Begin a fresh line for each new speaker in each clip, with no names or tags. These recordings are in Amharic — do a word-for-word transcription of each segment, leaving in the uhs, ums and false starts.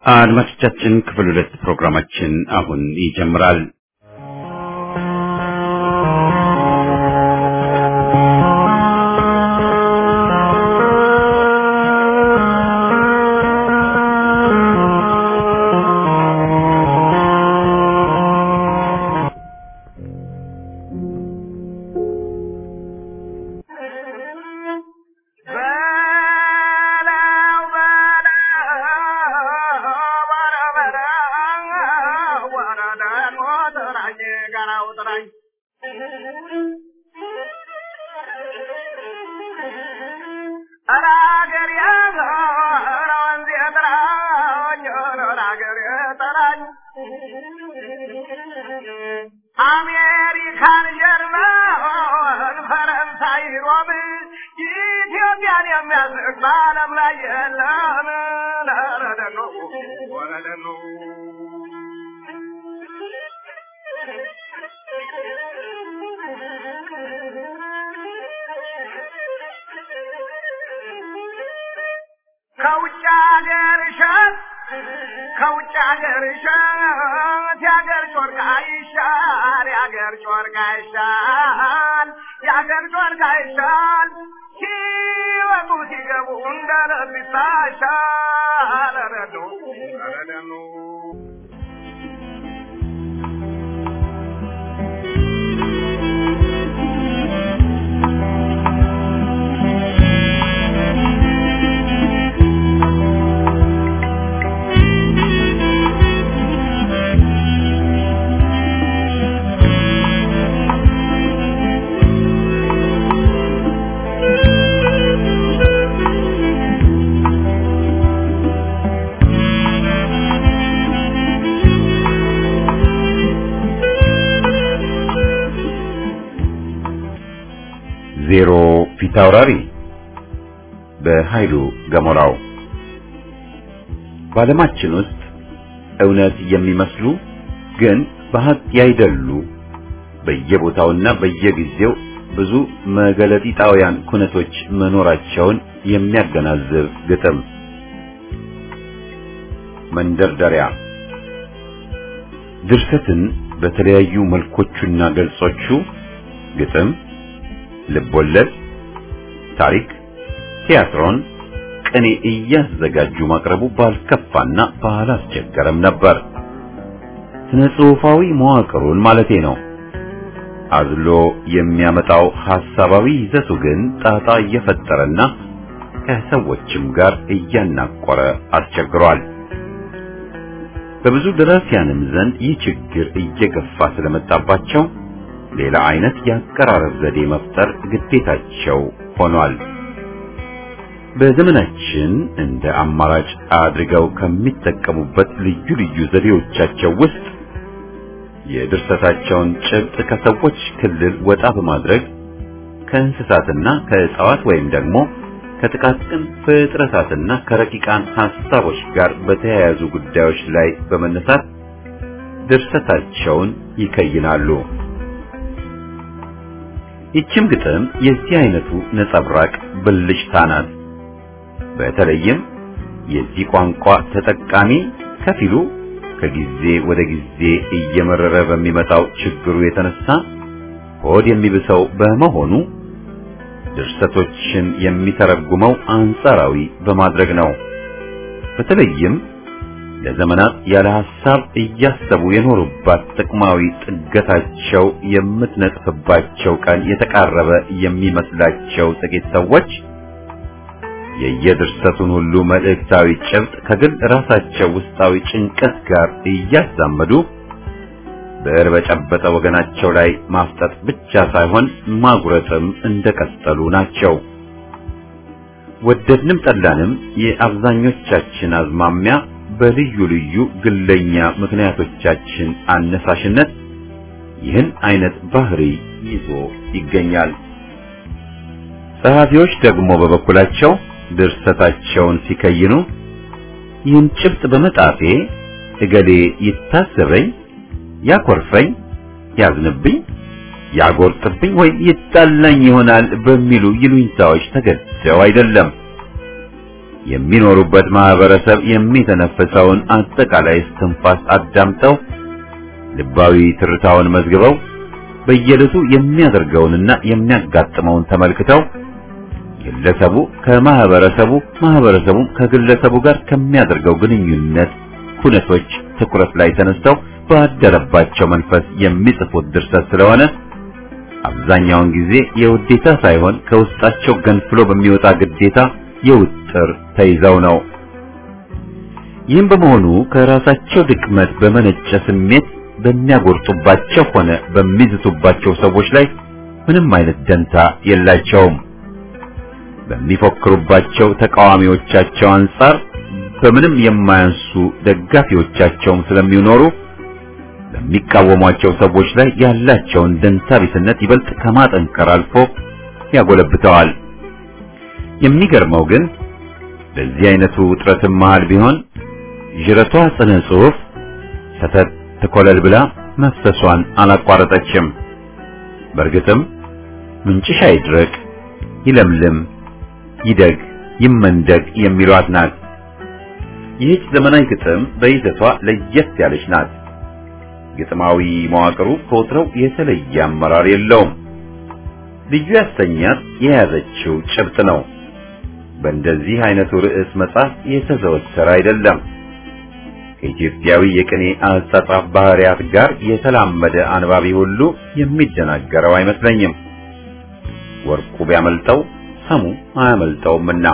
አድማጮቻችን ክፍል ሁለት ፕሮግራማችን አሁን ይጀምራል።
አሜሪካን ጀርመን ፈረንሳይ ሮም ኢትዮጵያን የሚያስቅ በዓለም ላይ የለም። ለረደኖ ወረደኖ ከውጭ ሀገር እሸት ከውጭ ሀገር እሸት የሀገር ጮርቃ ይሻል የሀገር ጮርቃ ይሻል የሀገር ጮርቃ ይሻል ሲወጡ ሲገቡ እንደ ለቢሳ ይሻል ረዶ ረደኑ
ዜሮ ፊታውራሪ በኃይሉ ገሞራው። በዓለማችን ውስጥ እውነት የሚመስሉ ግን በሐቅ ያይደሉ በየቦታውና በየጊዜው ብዙ መገለጢጣውያን ኩነቶች መኖራቸውን የሚያገናዝብ ግጥም። መንደርደሪያ ድርሰትን በተለያዩ መልኮቹና ገልጾቹ ግጥም፣ ልቦለድ፣ ታሪክ፣ ቲያትሮን፣ ቅኔ እያዘጋጁ ማቅረቡ ባልከፋና ባላስቸገረም ነበር። ስነ ጽሑፋዊ መዋቅሩን ማለቴ ነው። አዝሎ የሚያመጣው ሐሳባዊ ይዘቱ ግን ጣጣ እየፈጠረና ከሰዎችም ጋር እያናቆረ አስቸግሯል። በብዙ ደራሲያንም ዘንድ ይህ ችግር እየገፋ ስለመጣባቸው ሌላ አይነት የአቀራረብ ዘዴ መፍጠር ግዴታቸው ሆኗል። በዘመናችን እንደ አማራጭ አድርገው ከሚጠቀሙበት ልዩ ልዩ ዘዴዎቻቸው ውስጥ የድርሰታቸውን ጭብጥ ከሰዎች ክልል ወጣ በማድረግ ከእንስሳትና ከእጽዋት ወይም ደግሞ ከጥቃቅን ፍጥረታትና ከረቂቃን ሐሳቦች ጋር በተያያዙ ጉዳዮች ላይ በመነሳት ድርሰታቸውን ይከይናሉ። ይህችም ግጥም የዚህ አይነቱ ነጸብራቅ ብልጭታ ናት። በተለይም የዚህ ቋንቋ ተጠቃሚ ከፊሉ ከጊዜ ወደ ጊዜ እየመረረ በሚመጣው ችግሩ የተነሳ ሆድ የሚብሰው በመሆኑ ድርሰቶችን የሚተረጉመው አንጻራዊ በማድረግ ነው። በተለይም ለዘመናት ያለ ሐሳብ እያሰቡ የኖሩባት ጥቅማዊ ጥገታቸው የምትነጥፍባቸው ቀን የተቃረበ የሚመስላቸው ጥቂት ሰዎች የየድርሰቱን ሁሉ መልእክታዊ ጭብጥ ከግል ራሳቸው ውስጣዊ ጭንቀት ጋር እያዛመዱ ብዕር በጨበጠ ወገናቸው ላይ ማፍጠጥ ብቻ ሳይሆን ማጉረጥም እንደቀጠሉ ናቸው። ወደድንም ጠላንም የአብዛኞቻችን አዝማሚያ በልዩ ልዩ ግለኛ ምክንያቶቻችን አነሳሽነት ይህን አይነት ባህሪ ይዞ ይገኛል። ጸሐፊዎች ደግሞ በበኩላቸው ድርሰታቸውን ሲከይኑ ይህን ጭብጥ በመጣፌ እገሌ ይታሰበኝ፣ ያኮርፈኝ፣ ያዝንብኝ፣ ያጎርጥብኝ ወይ ይጣላኝ ይሆናል በሚሉ ይሉኝታዎች ተገደው አይደለም። የሚኖሩበት ማህበረሰብ የሚተነፍሰውን አጠቃላይ እስትንፋስ አዳምጠው ልባዊ ትርታውን መዝግበው በየዕለቱ የሚያደርገውንና የሚያጋጥመውን ተመልክተው ግለሰቡ ከማህበረሰቡ ማህበረሰቡ ከግለሰቡ ጋር ከሚያደርገው ግንኙነት ሁነቶች ትኩረት ላይ ተነስተው ባደረባቸው መንፈስ የሚጽፉት ድርሰት ስለሆነ አብዛኛውን ጊዜ የውዴታ ሳይሆን ከውስጣቸው ገንፍሎ በሚወጣ ግዴታ የውጥር ተይዘው ነው። ይህም በመሆኑ ከራሳቸው ድክመት በመነጨ ስሜት በሚያጎርጡባቸው ሆነ በሚዝቱባቸው ሰዎች ላይ ምንም አይነት ደንታ የላቸውም። በሚፎክሩባቸው ተቃዋሚዎቻቸው አንጻር በምንም የማያንሱ ደጋፊዎቻቸውም ስለሚኖሩ በሚቃወሟቸው ሰዎች ላይ ያላቸውን ደንታ ቢስነት ይበልጥ ከማጠንከር አልፎ ያጎለብተዋል። የሚገርመው ግን በዚህ አይነቱ ውጥረትም መሃል ቢሆን ጅረቷ ጽነ ጽሑፍ ሰተት ተኮለል ብላ መፍሰሷን አላቋረጠችም። በእርግጥም ምንጭሽ አይድረቅ፣ ይለምልም፣ ይደግ፣ ይመንደግ የሚሏት ናት። ይህች ዘመናዊ ግጥም በይዘቷ ለየት ያለች ናት። ግጥማዊ መዋቅሩ ከወትሮው የተለየ አመራር የለውም። ልዩ ያሰኛት የያዘችው ጭብጥ ነው። በእንደዚህ አይነቱ ርዕስ መጽሐፍ የተዘወተረ አይደለም። ከኢትዮጵያዊ የቅኔ አጻጻፍ ባህሪያት ጋር የተላመደ አንባቢ ሁሉ የሚደናገረው አይመስለኝም። ወርቁ ቢያመልጠው ሰሙ አያመልጠውምና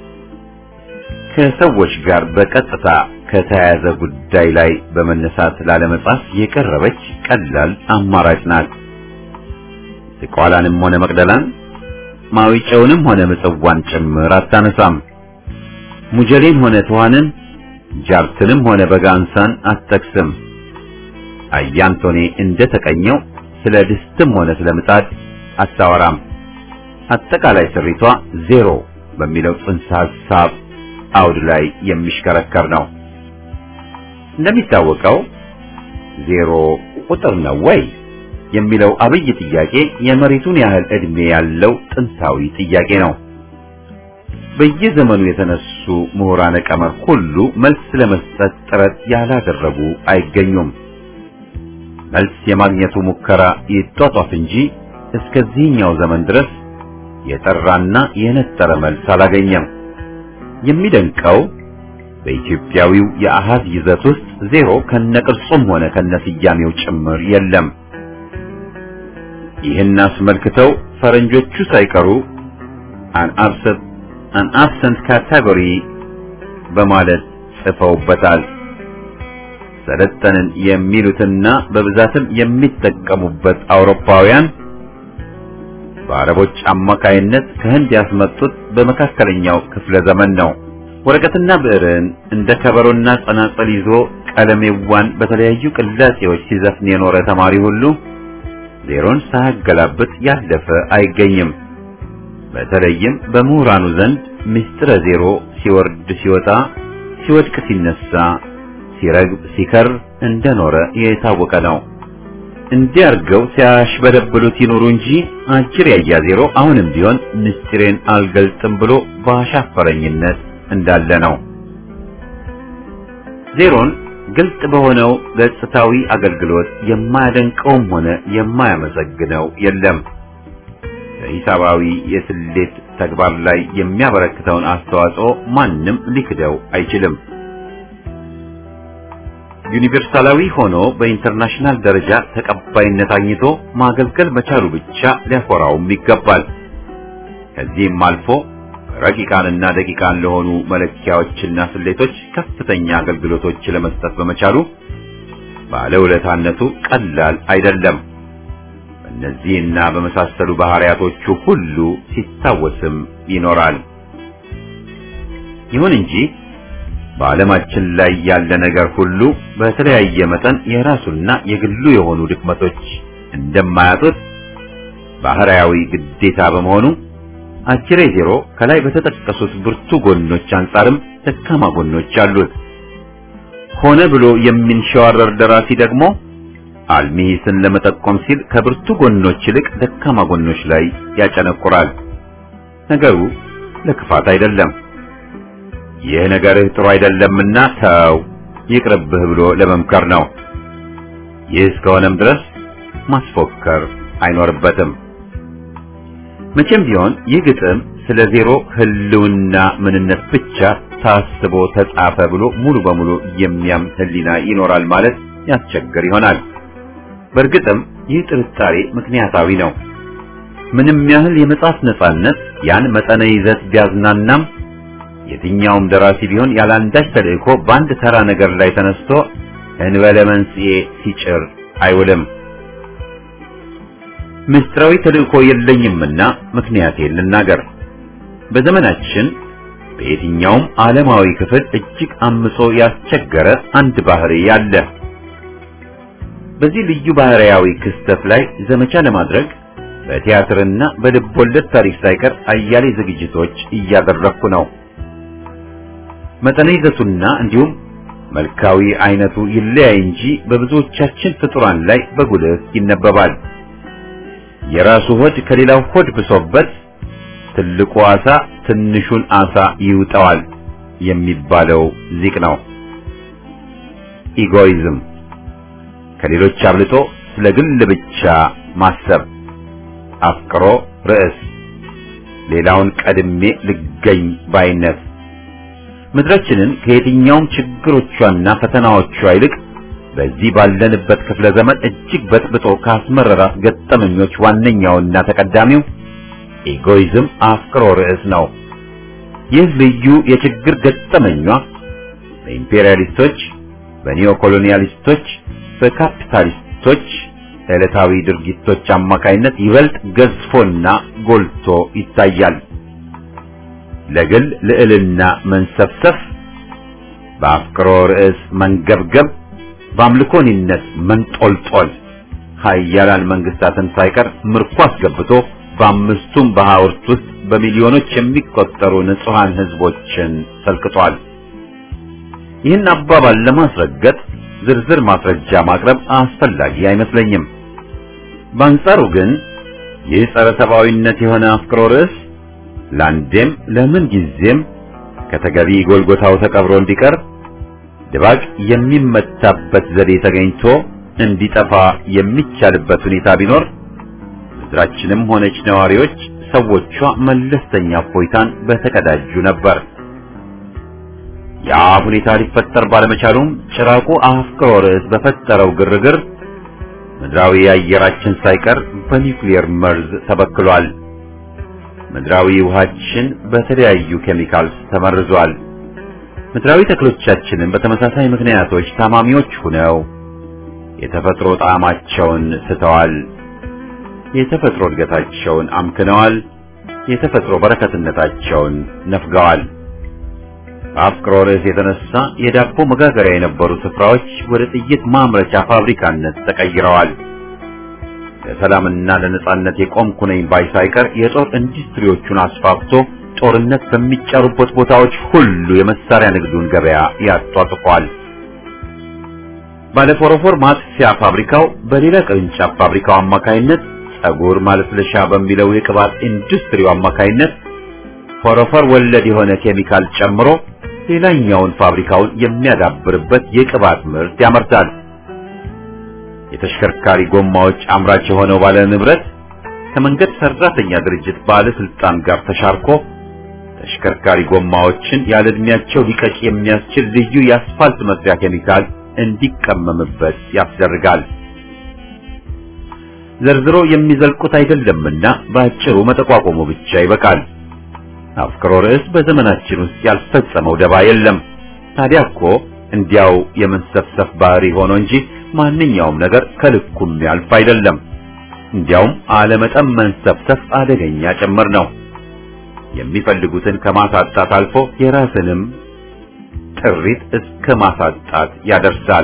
ከሰዎች ጋር በቀጥታ ከተያያዘ ጉዳይ ላይ በመነሳት ላለመጻፍ የቀረበች ቀላል አማራጭ ናት። ዝቋላንም ሆነ መቅደላን ማዊጨውንም ሆነ ምጽዋን ጭምር አታነሳም። ሙጀሌን ሆነ ተዋንን ጃርትንም ሆነ በጋንሳን አትጠቅስም። አያንቶኔ እንደተቀኘው ስለ ድስትም ሆነ ስለ ምጣድ አታወራም። አጠቃላይ ስሪቷ ዜሮ በሚለው ጽንሰ ሐሳብ አውድ ላይ የሚሽከረከር ነው። እንደሚታወቀው ዜሮ ቁጥር ነው ወይ የሚለው አብይ ጥያቄ የመሬቱን ያህል ዕድሜ ያለው ጥንታዊ ጥያቄ ነው። በየዘመኑ የተነሱ ምሁራነ ቀመር ሁሉ መልስ ለመስጠት ጥረት ያላደረጉ አይገኙም። መልስ የማግኘቱ ሙከራ ይጧጧፍ እንጂ እስከዚህኛው ዘመን ድረስ የጠራና የነጠረ መልስ አላገኘም። የሚደንቀው በኢትዮጵያዊው የአሃዝ ይዘት ውስጥ ዜሮ ከነቅርጹም ሆነ ከነስያሜው ጭምር የለም። ይህን አስመልክተው ፈረንጆቹ ሳይቀሩ an absent an absent category በማለት ጽፈውበታል። ሰለጠንን የሚሉትና በብዛትም የሚጠቀሙበት አውሮፓውያን በአረቦች አማካይነት ከህንድ ያስመጡት በመካከለኛው ክፍለ ዘመን ነው። ወረቀትና ብዕርን እንደ ከበሮና ጸናጽል ይዞ ቀለሜዋን በተለያዩ ቅላጼዎች ሲዘፍን የኖረ ተማሪ ሁሉ ዜሮን ሳያገላብጥ ያለፈ አይገኝም። በተለይም በምሁራኑ ዘንድ ምስጢረ ዜሮ ሲወርድ ሲወጣ፣ ሲወድቅ ሲነሳ፣ ሲረግብ ሲከር እንደኖረ የታወቀ ነው። እንዲያርገው ሲያሽበደብሉት ይኖሩ እንጂ አጅር ያያ ዜሮ አሁንም ቢሆን ምስጢሬን አልገልጥም ብሎ ባሻፈረኝነት እንዳለ ነው። ዜሮን ግልጽ በሆነው ገጽታዊ አገልግሎት የማያደንቀውም ሆነ የማያመሰግነው የለም። በሂሳባዊ የስሌት ተግባር ላይ የሚያበረክተውን አስተዋጽኦ ማንም ሊክደው አይችልም። ዩኒቨርሳላዊ ሆኖ በኢንተርናሽናል ደረጃ ተቀባይነት አግኝቶ ማገልገል መቻሉ ብቻ ሊያኮራውም ይገባል። ከዚህም አልፎ ረቂቃንና ደቂቃን ለሆኑ መለኪያዎችና ስሌቶች ከፍተኛ አገልግሎቶች ለመስጠት በመቻሉ ባለውለታነቱ ቀላል አይደለም። በእነዚህና በመሳሰሉ ባህሪያቶቹ ሁሉ ሲታወስም ይኖራል። ይሁን እንጂ በዓለማችን ላይ ያለ ነገር ሁሉ በተለያየ መጠን የራሱና የግሉ የሆኑ ድክመቶች እንደማያጡት ባህሪያዊ ግዴታ በመሆኑ አጅሬ ዜሮ ከላይ በተጠቀሱት ብርቱ ጎኖች አንጻርም ደካማ ጎኖች አሉት። ሆነ ብሎ የሚንሸዋረር ደራሲ ደግሞ አልሚሂስን ለመጠቆም ሲል ከብርቱ ጎኖች ይልቅ ደካማ ጎኖች ላይ ያጨነቁራል። ነገሩ ለክፋት አይደለም። ይህ ነገርህ ጥሩ አይደለምና ተው ይቅርብህ ብሎ ለመምከር ነው። ይህ እስከሆነም ድረስ ማስፎከር አይኖርበትም። መቼም ቢሆን ይህ ግጥም ስለ ዜሮ ህልውና ምንነት ብቻ ታስቦ ተጻፈ ብሎ ሙሉ በሙሉ የሚያምን ህሊና ይኖራል ማለት ያስቸግር ይሆናል። በእርግጥም ይህ ጥርጣሬ ምክንያታዊ ነው። ምንም ያህል የመጽሐፍ ነጻነት ያን መጠነ ይዘት ቢያዝናናም የትኛውም ደራሲ ቢሆን ያላንዳች ተልእኮ በአንድ ተራ ነገር ላይ ተነስቶ እንበለ መንስኤ ሲጭር አይውልም። ምስጢራዊ ተልእኮ የለኝምና ምክንያቴን ልናገር። በዘመናችን በየትኛውም ዓለማዊ ክፍል እጅግ አምጾ ያስቸገረ አንድ ባህሪ ያለ። በዚህ ልዩ ባህሪያዊ ክስተት ላይ ዘመቻ ለማድረግ በቲያትርና በልቦለድ ታሪክ ሳይቀር አያሌ ዝግጅቶች እያደረኩ ነው። መጠነ ይዘቱና እንዲሁም መልካዊ አይነቱ ይለያይ እንጂ በብዙዎቻችን ፍጡራን ላይ በጉልህ ይነበባል። የራሱ ሆድ ከሌላው ሆድ ብሶበት ትልቁ ዓሣ ትንሹን ዓሣ ይውጠዋል የሚባለው ዚቅ ነው። ኢጎይዝም፣ ከሌሎች አብልጦ ስለ ግል ብቻ ማሰብ፣ አፍቅሮ ርዕስ፣ ሌላውን ቀድሜ ልገኝ ባይነት ምድራችንን ከየትኛውም ችግሮቿና ፈተናዎቿ ይልቅ በዚህ ባለንበት ክፍለ ዘመን እጅግ በጥብጦ ካስመረራት ገጠመኞች ዋነኛውና ተቀዳሚው ኢጎይዝም አፍቅሮ ርዕስ ነው። ይህ ልዩ የችግር ገጠመኟ በኢምፔሪያሊስቶች፣ በኒዮኮሎኒያሊስቶች፣ በካፒታሊስቶች ዕለታዊ ድርጊቶች አማካይነት ይበልጥ ገዝፎና ጎልቶ ይታያል። ለግል ልዕልና መንሰፍሰፍ፣ በአፍቅሮ ርዕስ መንገብገብ፣ በአምልኮኒነት መንጦልጦል ኃያላን መንግስታትን ሳይቀር ምርኮ አስገብቶ በአምስቱም በሐውርት ውስጥ በሚሊዮኖች የሚቆጠሩ ንጹሃን ህዝቦችን ሰልቅጧል። ይህን አባባል ለማስረገጥ ዝርዝር ማስረጃ ማቅረብ አስፈላጊ አይመስለኝም። በአንጻሩ ግን ይህ ጸረ ሰብአዊነት የሆነ አፍቅሮ ርዕስ ለአንዴም ለምን ጊዜም ከተገቢ ጎልጎታው ተቀብሮ እንዲቀር ድባቅ የሚመታበት ዘዴ ተገኝቶ እንዲጠፋ የሚቻልበት ሁኔታ ቢኖር ምድራችንም ሆነች ነዋሪዎች ሰዎቿ መለስተኛ እፎይታን በተቀዳጁ ነበር። ያ ሁኔታ ሊፈጠር ባለመቻሉም ጭራቁ አፍቅሮ ርዕስ በፈጠረው ግርግር ምድራዊ አየራችን ሳይቀር በኒውክሊየር መርዝ ተበክሏል። ምድራዊ ውሃችን በተለያዩ ኬሚካልስ ተመርዟል። ምድራዊ ተክሎቻችንን በተመሳሳይ ምክንያቶች ታማሚዎች ሆነው የተፈጥሮ ጣዕማቸውን ስተዋል። የተፈጥሮ እድገታቸውን አምክነዋል። የተፈጥሮ በረከትነታቸውን ነፍገዋል። አፍቅሮ ርዕስ የተነሳ የዳቦ መጋገሪያ የነበሩ ስፍራዎች ወደ ጥይት ማምረቻ ፋብሪካነት ተቀይረዋል። ለሰላምና ለነጻነት የቆምኩ ነኝ ባይ ሳይቀር የጦር ኢንዱስትሪዎቹን አስፋፍቶ ጦርነት በሚጫሩበት ቦታዎች ሁሉ የመሳሪያ ንግዱን ገበያ ያጧጥፏል። ባለፎረፎር ማጥፊያ ፋብሪካው በሌላ ቅርንጫፍ ፋብሪካው አማካይነት ጸጉር ማለስለሻ በሚለው የቅባት ኢንዱስትሪው አማካይነት ፎረፎር ወለድ የሆነ ኬሚካል ጨምሮ ሌላኛውን ፋብሪካውን የሚያዳብርበት የቅባት ምርት ያመርታል። የተሽከርካሪ ጎማዎች አምራች የሆነው ባለ ንብረት ከመንገድ ሰራተኛ ድርጅት ባለስልጣን ጋር ተሻርኮ ተሽከርካሪ ጎማዎችን ያለ ዕድሜያቸው ሊቀጭ የሚያስችል ልዩ የአስፋልት መስሪያ ኬሚካል እንዲቀመምበት ያስደርጋል። ዘርዝሮ የሚዘልቁት አይደለምና በአጭሩ መጠቋቆሙ ብቻ ይበቃል። አፍቅሮ ርዕስ በዘመናችን ውስጥ ያልፈጸመው ደባ የለም። ታዲያ እኮ እንዲያው የመንሰፍሰፍ ባህሪ ሆኖ እንጂ ማንኛውም ነገር ከልኩም ያልፍ አይደለም። እንዲያውም አለመጠን መንሰፍሰፍ አደገኛ ጭምር ነው። የሚፈልጉትን ከማሳጣት አልፎ የራስንም ጥሪት እስከ ማሳጣት ያደርሳል።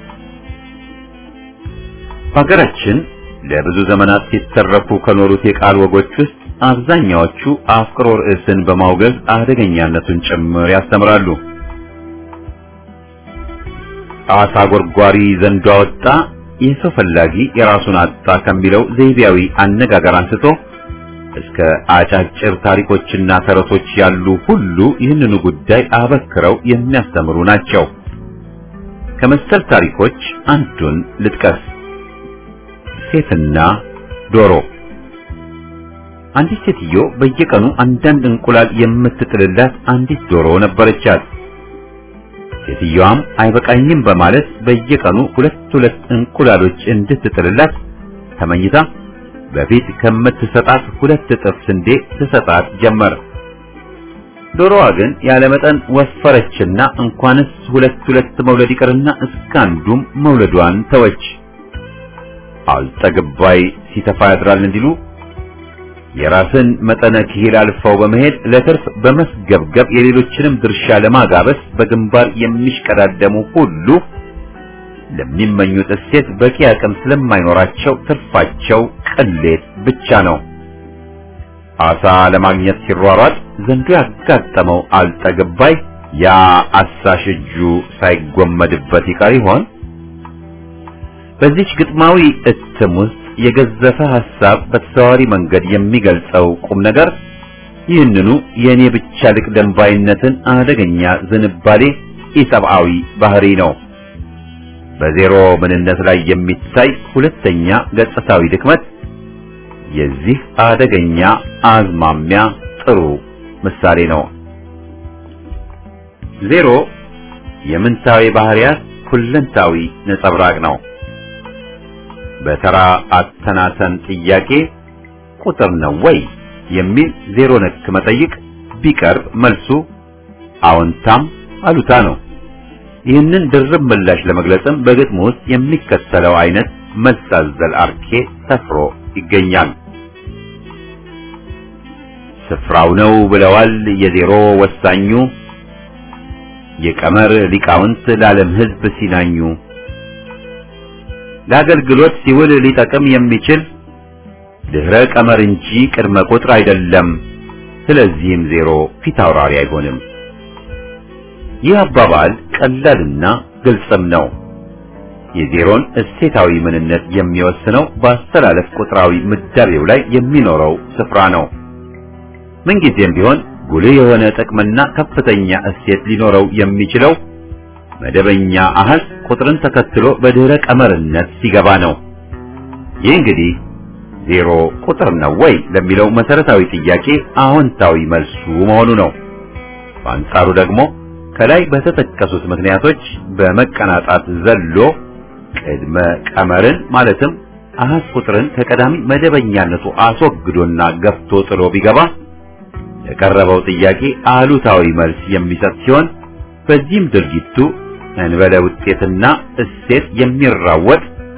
በሀገራችን ለብዙ ዘመናት ሲተረኩ ከኖሩት የቃል ወጎች ውስጥ አብዛኛዎቹ አፍቅሮ ርዕስን በማውገዝ አደገኛነቱን ጭምር ያስተምራሉ። አሳ ጎርጓሪ ዘንዶ አወጣ፣ የሰው ፈላጊ የራሱን አጣ ከሚለው ዘይቤያዊ አነጋገር አንስቶ እስከ አጫጭር ታሪኮችና ተረቶች ያሉ ሁሉ ይህንኑ ጉዳይ አበክረው የሚያስተምሩ ናቸው። ከመሰል ታሪኮች አንዱን ልጥቀስ። ሴትና ዶሮ። አንዲት ሴትዮ በየቀኑ አንዳንድ እንቁላል የምትጥልላት አንዲት ዶሮ ነበረቻት። ሴትዮዋም አይበቃኝም በማለት በየቀኑ ሁለት ሁለት እንቁላሎች እንድትጥልላት ተመኝታ በፊት ከምትሰጣት ሁለት እጥፍ ስንዴ ትሰጣት ጀመር። ዶሮዋ ግን ያለ መጠን ወፈረችና እንኳንስ ሁለት ሁለት መውለድ ይቅርና እስከ አንዱም መውለዷን ተወች። አልጠግባይ ሲተፋ ያድራል እንዲሉ የራስን መጠነ ክሂል አልፈው በመሄድ ለትርፍ በመስገብገብ የሌሎችንም ድርሻ ለማጋበስ በግንባር የሚሽቀዳደሙ ሁሉ ለሚመኙት እሴት በቂ አቅም ስለማይኖራቸው ትርፋቸው ቅሌት ብቻ ነው። አሳ ለማግኘት ሲሯሯጥ ዘንዶ ያጋጠመው አልጠግባይ ያ አሳሽ እጁ ሳይጎመድበት ይቀር ይሆን? በዚች ግጥማዊ እትም ውስጥ የገዘፈ ሐሳብ በተዘዋዋሪ መንገድ የሚገልጸው ቁም ነገር ይህንኑ የኔ ብቻ ልቅደም ባይነትን አደገኛ ዝንባሌ ኢሰብአዊ ባህሪ ነው። በዜሮ ምንነት ላይ የሚታይ ሁለተኛ ገጽታዊ ድክመት የዚህ አደገኛ አዝማሚያ ጥሩ ምሳሌ ነው። ዜሮ የምንታዊ ባህሪያት ሁለንታዊ ነጸብራቅ ነው። በተራ አተናተን ጥያቄ ቁጥር ነው ወይ የሚል ዜሮ ነክ መጠይቅ ቢቀርብ መልሱ አዎንታም አሉታ ነው። ይህንን ድርብ ምላሽ ለመግለጽም በግጥሙ ውስጥ የሚከተለው አይነት መልስ አዘል አርኬ ሰፍሮ ይገኛል። ስፍራው ነው ብለዋል የዜሮ ወሳኙ፣ የቀመር ሊቃውንት ለዓለም ሕዝብ ሲናኙ፣ ለአገልግሎት ሲውል ሊጠቅም የሚችል ድህረ ቀመር እንጂ ቅድመ ቁጥር አይደለም። ስለዚህም ዜሮ ፊት አውራሪ አይሆንም። ይህ አባባል ቀላልና ግልጽም ነው። የዜሮን እሴታዊ ምንነት የሚወስነው በአስተላለፍ ቁጥራዊ ምዳቤው ላይ የሚኖረው ስፍራ ነው። ምንጊዜም ቢሆን ጉልህ የሆነ ጥቅምና ከፍተኛ እሴት ሊኖረው የሚችለው መደበኛ አሃዝ ቁጥርን ተከትሎ በድህረ ቀመርነት ሲገባ ነው። ይህ እንግዲህ ዜሮ ቁጥር ነው ወይ ለሚለው መሰረታዊ ጥያቄ አዎንታዊ መልሱ መሆኑ ነው። በአንጻሩ ደግሞ ከላይ በተጠቀሱት ምክንያቶች በመቀናጣት ዘሎ ቅድመ ቀመርን ማለትም አሃዝ ቁጥርን ከቀዳሚ መደበኛነቱ አስወግዶና ገፍቶ ጥሎ ቢገባ የቀረበው ጥያቄ አሉታዊ መልስ የሚሰጥ ሲሆን በዚህም ድርጊቱ እንበለ ውጤትና እሴት የሚራወጥ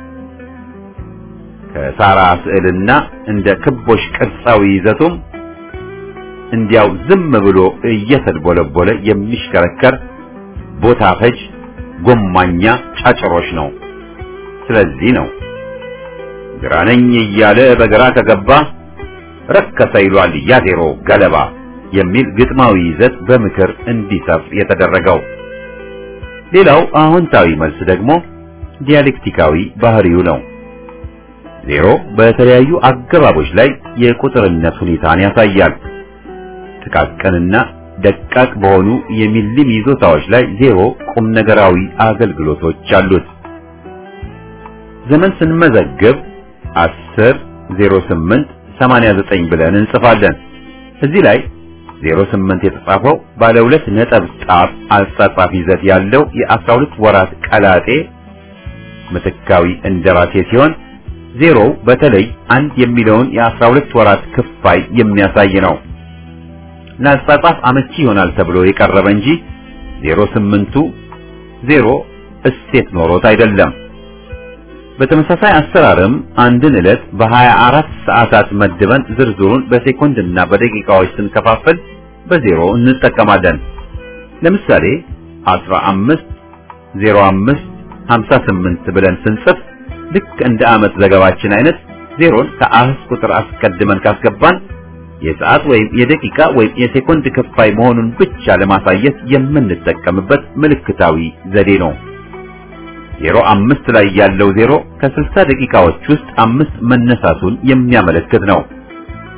ከሳራ ስዕልና እንደ ክቦሽ ቅርጻዊ ይዘቱም እንዲያው ዝም ብሎ እየተድቦለቦለ የሚሽከረከር ቦታ ፈጅ ጎማኛ ጫጭሮሽ ነው። ስለዚህ ነው ግራነኝ እያለ በግራ ከገባ ረከሰ ይሏል ያ ዜሮ ገለባ የሚል ግጥማዊ ይዘት በምክር እንዲሰፍ የተደረገው። ሌላው አዎንታዊ መልስ ደግሞ ዲያሌክቲካዊ ባህሪው ነው። ዜሮ በተለያዩ አገባቦች ላይ የቁጥርነት ሁኔታን ያሳያል። ጥቃቅንና ደቃቅ በሆኑ የሚሊም ይዞታዎች ላይ ዜሮ ቁም ነገራዊ አገልግሎቶች አሉት። ዘመን ስንመዘግብ አስር ዜሮ ስምንት ሰማንያ ዘጠኝ ብለን እንጽፋለን። እዚህ ላይ ዜሮ ስምንት የተጻፈው ባለ ሁለት ነጠብጣብ አጻጻፍ ይዘት ያለው የአስራ ሁለት ወራት ቀላጤ ምትካዊ እንደራሴ ሲሆን ዜሮ በተለይ አንድ የሚለውን የአስራ ሁለት ወራት ክፋይ የሚያሳይ ነው። ለአጻጻፍ አመቺ ይሆናል ተብሎ የቀረበ እንጂ ዜሮ ስምንቱ ዜሮ እሴት ኖሮት አይደለም። በተመሳሳይ አሰራርም አንድን ዕለት በሀያ አራት ሰዓታት መድበን ዝርዝሩን በሴኮንድና በደቂቃዎች ስንከፋፈል በዜሮ እንጠቀማለን። ለምሳሌ አስራ አምስት ዜሮ አምስት ሀምሳ ስምንት ብለን ስንጽፍ ልክ እንደ ዓመት ዘገባችን አይነት ዜሮን ከአሃዝ ቁጥር አስቀድመን ካስገባን የሰዓት ወይም የደቂቃ ወይም የሴኮንድ ክፋይ መሆኑን ብቻ ለማሳየት የምንጠቀምበት ምልክታዊ ዘዴ ነው። ዜሮ አምስት ላይ ያለው ዜሮ ከስልሳ ደቂቃዎች ውስጥ አምስት መነሳቱን የሚያመለክት ነው።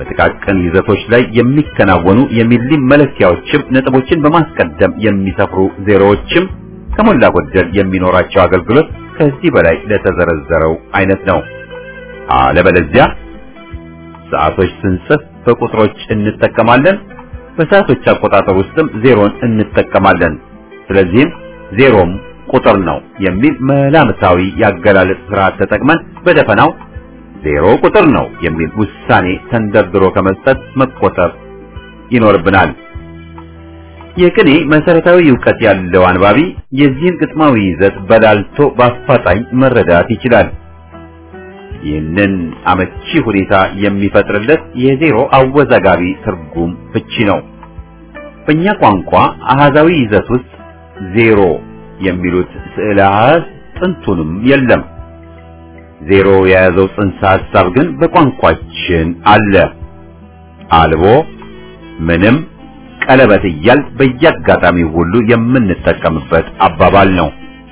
በጥቃቅን ይዘቶች ላይ የሚከናወኑ የሚሊም መለኪያዎችም ነጥቦችን በማስቀደም የሚሰፍሩ ዜሮዎችም ከሞላ ጎደል የሚኖራቸው አገልግሎት ከዚህ በላይ ለተዘረዘረው አይነት ነው። አለበለዚያ ሰዓቶች ስንጽፍ በቁጥሮች እንጠቀማለን፣ በሰዓቶች አቆጣጠር ውስጥም ዜሮን እንጠቀማለን። ስለዚህም ዜሮም ቁጥር ነው የሚል መላምታዊ ያገላለጽ ስርዓት ተጠቅመን በደፈናው ዜሮ ቁጥር ነው የሚል ውሳኔ ተንደርድሮ ከመስጠት መቆጠብ ይኖርብናል። የቅኔ መሰረታዊ ዕውቀት ያለው አንባቢ የዚህን ግጥማዊ ይዘት በላልቶ በአፋጣኝ መረዳት ይችላል። ይህንን አመቺ ሁኔታ የሚፈጥርለት የዜሮ አወዛጋቢ ትርጉም ፍቺ ነው። በእኛ ቋንቋ አሃዛዊ ይዘት ውስጥ ዜሮ የሚሉት ስዕለ አሃዝ ጥንቱንም የለም። ዜሮ የያዘው ጽንሰ ሐሳብ ግን በቋንቋችን አለ። አልቦ፣ ምንም፣ ቀለበት እያል በየአጋጣሚው ሁሉ የምንጠቀምበት አባባል ነው።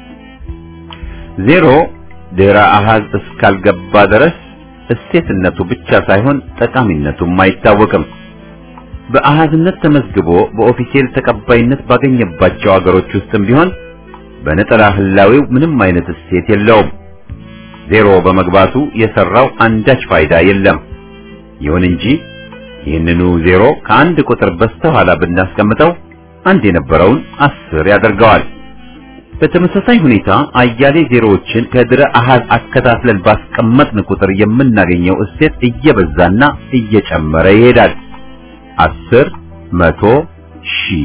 ዜሮ ድህረ አሃዝ እስካልገባ ድረስ እሴትነቱ ብቻ ሳይሆን ጠቃሚነቱም አይታወቅም። በአሃዝነት ተመዝግቦ በኦፊሴል ተቀባይነት ባገኘባቸው አገሮች ውስጥም ቢሆን በነጠላ ህላዌው ምንም አይነት እሴት የለውም። ዜሮ በመግባቱ የሰራው አንዳች ፋይዳ የለም። ይሁን እንጂ ይህንኑ ዜሮ ከአንድ ቁጥር በስተኋላ ብናስቀምጠው አንድ የነበረውን አስር ያደርገዋል። በተመሳሳይ ሁኔታ አያሌ ዜሮዎችን ከድረ አሃዝ አከታትለን ባስቀመጥን ቁጥር የምናገኘው እሴት እየበዛና እየጨመረ ይሄዳል። አስር፣ መቶ፣ ሺህ።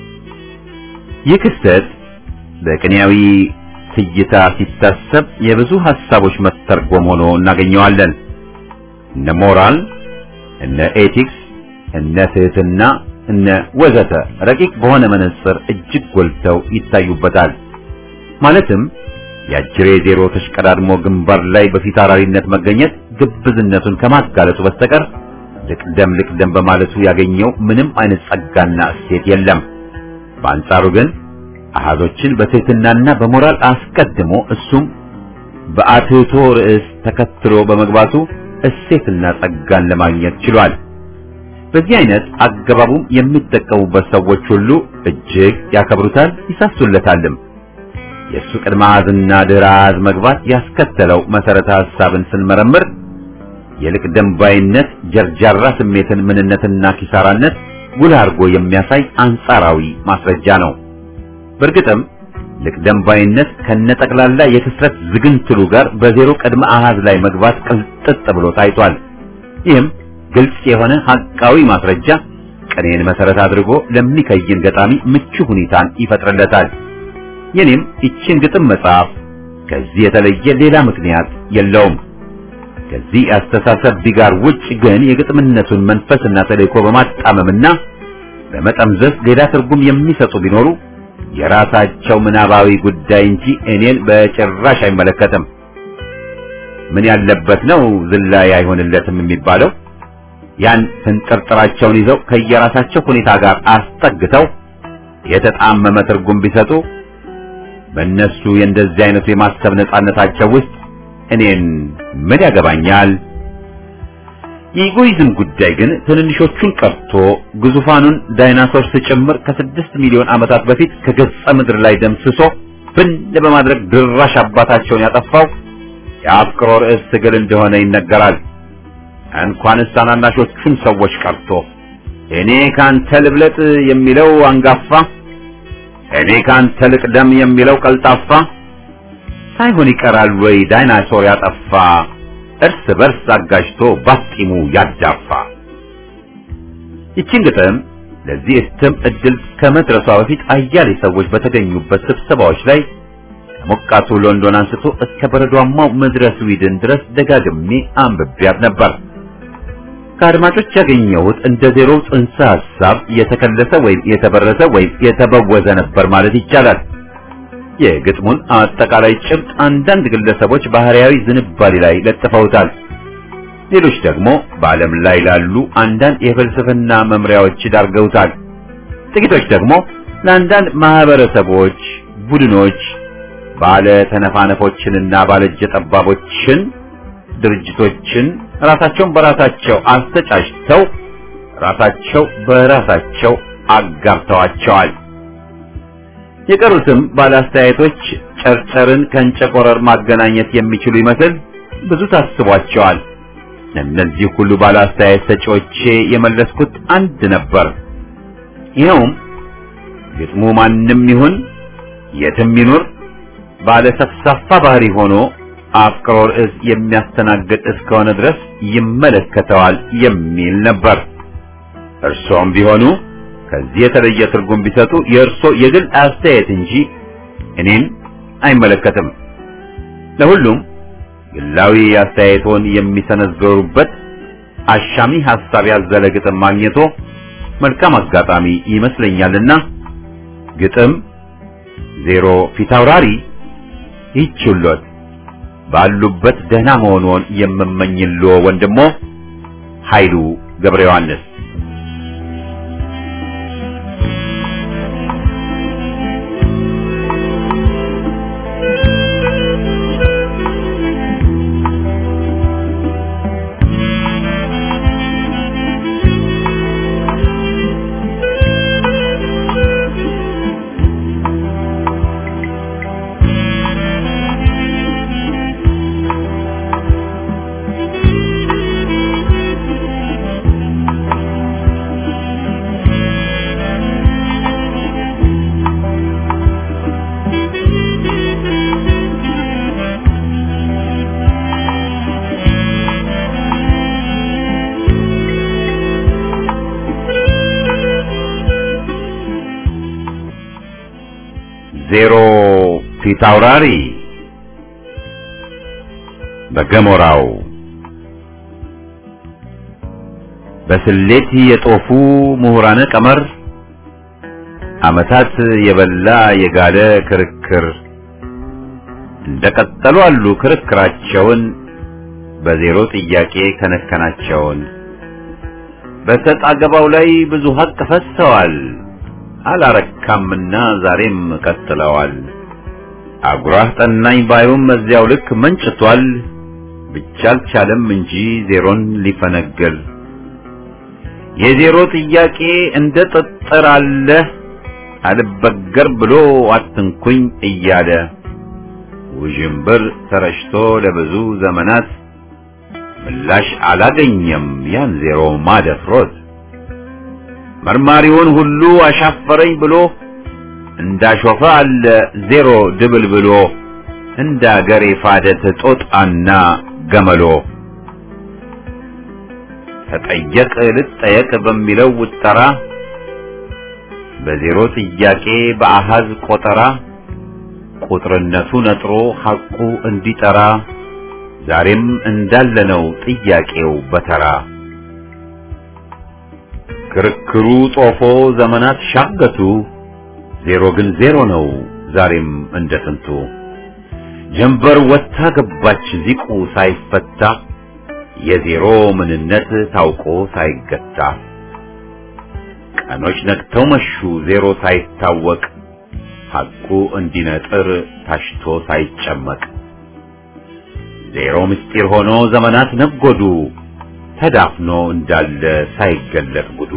ይህ ክስተት በቅኔያዊ ትይታ ሲታሰብ የብዙ ሐሳቦች መተርጎም ሆኖ እናገኘዋለን። እነ ሞራል፣ እነ ኤቲክስ፣ እነ ትህትና፣ እነ ወዘተ ረቂቅ በሆነ መነጽር እጅግ ጎልተው ይታዩበታል። ማለትም የአጅሬ ዜሮ ተሽቀዳድሞ ግንባር ላይ በፊት አራሪነት መገኘት ግብዝነቱን ከማጋለጡ በስተቀር ልቅደም ልቅደም በማለቱ ያገኘው ምንም አይነት ጸጋና እሴት የለም። በአንጻሩ ግን አሃዞችን በትህትናና በሞራል አስቀድሞ እሱም በአትህቶ ርዕስ ተከትሎ በመግባቱ እሴትና ጸጋን ለማግኘት ችሏል። በዚህ አይነት አገባቡም የሚጠቀሙበት ሰዎች ሁሉ እጅግ ያከብሩታል፣ ይሳሱለታልም። የሱ ቅድመ አሃዝና ድህረ አሃዝ መግባት ያስከተለው መሰረተ ሐሳብን ስንመረምር የልቅደም ባይነት ጀርጃራ ስሜትን ምንነትና ኪሳራነት ጉልህ አድርጎ የሚያሳይ አንጻራዊ ማስረጃ ነው። በእርግጥም ልቅደም ባይነት ከነጠቅላላ የክስረት ዝግንትሉ ጋር በዜሮ ቅድመ አሃዝ ላይ መግባት ቅልጥጥ ብሎ ታይቷል። ይህም ግልጽ የሆነ ሐቃዊ ማስረጃ ቅኔን መሰረት አድርጎ ለሚከይን ገጣሚ ምቹ ሁኔታን ይፈጥርለታል። የኔም ይችን ግጥም መጽሐፍ ከዚህ የተለየ ሌላ ምክንያት የለውም። ከዚህ አስተሳሰብ ቢጋር ውጭ ግን የግጥምነቱን መንፈስና ተልእኮ በማጣመምና በመጠምዘዝ ሌላ ትርጉም የሚሰጡ ቢኖሩ የራሳቸው ምናባዊ ጉዳይ እንጂ እኔን በጭራሽ አይመለከትም። ምን ያለበት ነው ዝላይ አይሆንለትም የሚባለው? ያን ፍንጥርጥራቸውን ይዘው ከየራሳቸው ሁኔታ ጋር አስጠግተው የተጣመመ ትርጉም ቢሰጡ በእነሱ የእንደዚህ አይነቱ የማሰብ ነጻነታቸው ውስጥ እኔን ምን ያገባኛል? የኢጎይዝም ጉዳይ ግን ትንንሾቹን ቀርቶ ግዙፋኑን ዳይናሶርስ ጭምር ከስድስት ሚሊዮን ዓመታት በፊት ከገጸ ምድር ላይ ደምስሶ ብን በማድረግ ድራሽ አባታቸውን ያጠፋው የአፍቅሮ ርዕስ ትግል እንደሆነ ይነገራል። እንኳንስ ታናናሾቹን ሰዎች ቀርቶ እኔ ካንተ ልብለጥ የሚለው አንጋፋ፣ እኔ ካንተ ልቅደም የሚለው ቀልጣፋ ሳይሆን ይቀራል ወይ ዳይናሶር ያጠፋ እርስ በርስ አጋጅቶ ባስጢሙ ያዳፋ። ይህችን ግጥም ለዚህ እትም እድል ከመድረሷ በፊት አያሌ ሰዎች በተገኙበት ስብሰባዎች ላይ ከሞቃቱ ሎንዶን አንስቶ እስከ በረዷማው ምድረ ስዊድን ድረስ ደጋግሜ አንብቤያት ነበር። ከአድማጮች ያገኘሁት እንደ ዜሮ ጽንሰ ሐሳብ የተከለሰ ወይም የተበረሰ ወይም የተበወዘ ነበር ማለት ይቻላል። የግጥሙን አጠቃላይ ጭብጥ አንዳንድ ግለሰቦች ባህሪያዊ ዝንባሌ ላይ ለጥፈውታል። ሌሎች ደግሞ በዓለም ላይ ላሉ አንዳንድ የፍልስፍና መምሪያዎች ዳርገውታል። ጥቂቶች ደግሞ ለአንዳንድ ማህበረሰቦች፣ ቡድኖች፣ ባለ ተነፋነፎችንና ባለእጀ ጠባቦችን፣ ድርጅቶችን፣ ራሳቸውን በራሳቸው አስተጫጭተው ራሳቸው በራሳቸው አጋብተዋቸዋል። የቀሩትም ባለአስተያየቶች ጨርጨርን ከእንጨቆረር ማገናኘት የሚችሉ ይመስል ብዙ ታስቧቸዋል። እነዚህ ሁሉ ባለአስተያየት ሰጪዎቼ የመለስኩት አንድ ነበር። ይኸውም ግጥሙ ማንም ይሁን የትም ይኑር ባለ ሰፍሳፋ ባህሪ ሆኖ አፍቅሮ ርዕስ የሚያስተናግድ እስከሆነ ድረስ ይመለከተዋል የሚል ነበር። እርሶም ቢሆኑ ከዚህ የተለየ ትርጉም ቢሰጡ የእርሶ የግል አስተያየት እንጂ እኔን አይመለከትም። ለሁሉም ግላዊ አስተያየቶን የሚሰነዘሩበት አሻሚ ሐሳብ ያዘለ ግጥም ማግኘቶ መልካም አጋጣሚ ይመስለኛልና ግጥም ዜሮ ፊታውራሪ ይችሉት ባሉበት ደህና መሆኑን የምመኝልዎ ወንድሞ ኃይሉ ገብረ ዮሐንስ። ዜሮ ፊታውራሪ በገሞራው በስሌት የጦፉ ምሁራነ ቀመር ዓመታት የበላ የጋለ ክርክር እንደቀጠሉ አሉ ክርክራቸውን በዜሮ ጥያቄ ከነከናቸውን በሰጥ አገባው ላይ ብዙ ሀቅ ፈሰዋል አላረካምና ዛሬም ቀጥለዋል። አጉራህ ጠናኝ ባዩም እዚያው ልክ መንጭቷል ብቻ አልቻለም እንጂ ዜሮን ሊፈነግል። የዜሮ ጥያቄ እንደ ጥጥር አለ አልበገር ብሎ አትንኩኝ እያለ ውዥንብር ተረሽቶ ለብዙ ዘመናት ምላሽ አላገኘም ያን ዜሮ ማደፍሮት። መርማሪውን ሁሉ አሻፈረኝ ብሎ እንዳሾፈ አለ ዜሮ ድብል ብሎ እንደ አገር የፋደት ጦጣና ገመሎ። ተጠየቅ ልጠየቅ በሚለው ውጠራ በዜሮ ጥያቄ በአሃዝ ቆጠራ ቁጥርነቱ ነጥሮ ሐቁ እንዲጠራ ዛሬም እንዳለነው ጥያቄው በተራ። ክርክሩ ጦፎ ዘመናት ሻገቱ ዜሮ ግን ዜሮ ነው ዛሬም እንደጥንቱ። ጀንበር ወታ ገባች ዚቁ ሳይፈታ የዜሮ ምንነት ታውቆ ሳይገታ። ቀኖች ነግተው መሹ ዜሮ ሳይታወቅ ሐቁ እንዲነጥር ታሽቶ ሳይጨመቅ። ዜሮ ምስጢር ሆኖ ዘመናት ነጎዱ ተዳፍኖ እንዳለ ሳይገለጥ ጉዱ።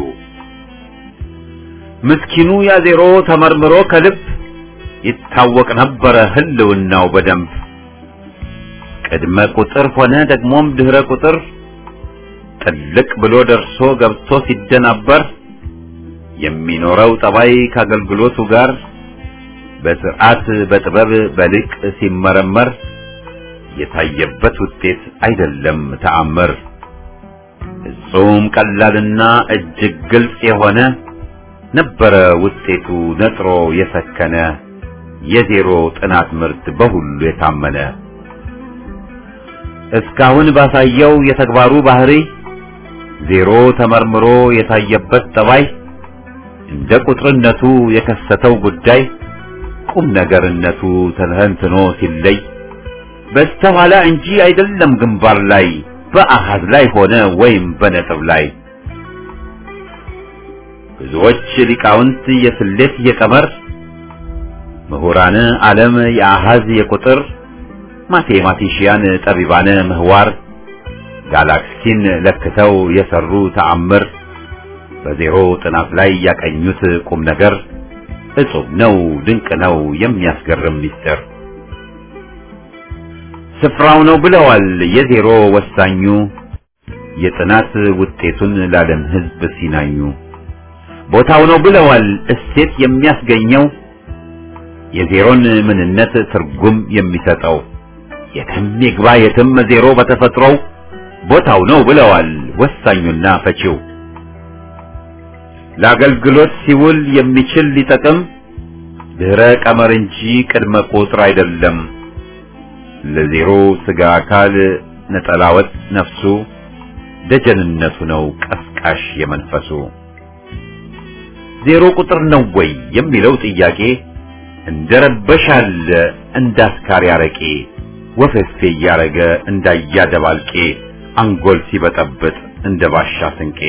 ምስኪኑ ያ ዜሮ ተመርምሮ ከልብ ይታወቅ ነበረ ህልውናው በደንብ። ቅድመ ቁጥር ሆነ ደግሞም ድህረ ቁጥር ጥልቅ ብሎ ደርሶ ገብቶ ሲደናበር የሚኖረው ጠባይ ከአገልግሎቱ ጋር በስርዓት በጥበብ በልቅ ሲመረመር የታየበት ውጤት አይደለም ተአምር። ፍጹም ቀላልና እጅግ ግልጽ የሆነ ነበረ ውጤቱ ነጥሮ የሰከነ የዜሮ ጥናት ምርት በሁሉ የታመነ። እስካሁን ባሳየው የተግባሩ ባህሪ ዜሮ ተመርምሮ የታየበት ጠባይ እንደ ቁጥርነቱ የከሰተው ጉዳይ ቁም ነገርነቱ ተንተኖ ሲለይ በስተኋላ እንጂ አይደለም ግንባር ላይ በአሃዝ ላይ ሆነ ወይም በነጥብ ላይ። ብዙዎች ሊቃውንት የስሌት የቀመር ምሁራን ዓለም የአሃዝ የቁጥር ማቴማቲሽያን ጠቢባነ ምህዋር ጋላክሲን ለክተው የሰሩ ተአምር በዜሮ ጥናት ላይ ያቀኙት ቁም ነገር እጹብ ነው ድንቅ ነው የሚያስገርም ሚስጥር። ስፍራው ነው ብለዋል የዜሮ ወሳኙ የጥናት ውጤቱን ለዓለም ሕዝብ ሲናኙ። ቦታው ነው ብለዋል እሴት የሚያስገኘው የዜሮን ምንነት ትርጉም የሚሰጠው። የትም ይግባ የትም ዜሮ በተፈጥሮው ቦታው ነው ብለዋል ወሳኙና ፈቺው። ለአገልግሎት ሲውል የሚችል ሊጠቅም ድህረ ቀመር እንጂ ቅድመ ቁጥር አይደለም። ለዜሮ ስጋ አካል ነጠላወት ነፍሱ ደጀንነቱ ነው ቀስቃሽ የመንፈሱ። ዜሮ ቁጥር ነው ወይ የሚለው ጥያቄ እንደረበሻል እንዳስካሪ አረቄ ወፈፌ ያረገ እንዳያደባልቄ አንጎል ሲበጠብጥ እንደባሻ ስንቄ።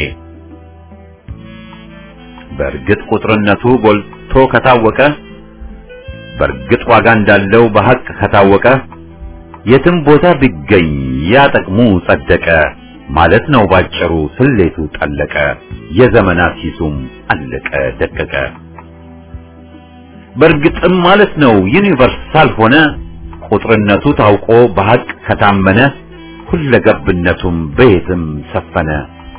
በእርግጥ ቁጥርነቱ ጎልቶ ከታወቀ በእርግጥ ዋጋ እንዳለው በሐቅ ከታወቀ የትም ቦታ ቢገኝ ያጠቅሙ ጸደቀ ማለት ነው ባጭሩ ስሌቱ ጠለቀ የዘመናት ሂሱም አለቀ ደቀቀ። በእርግጥም ማለት ነው ዩኒቨርሳል ሆነ ቁጥርነቱ ታውቆ በሐቅ ከታመነ ሁለገብነቱም በየትም ሰፈነ።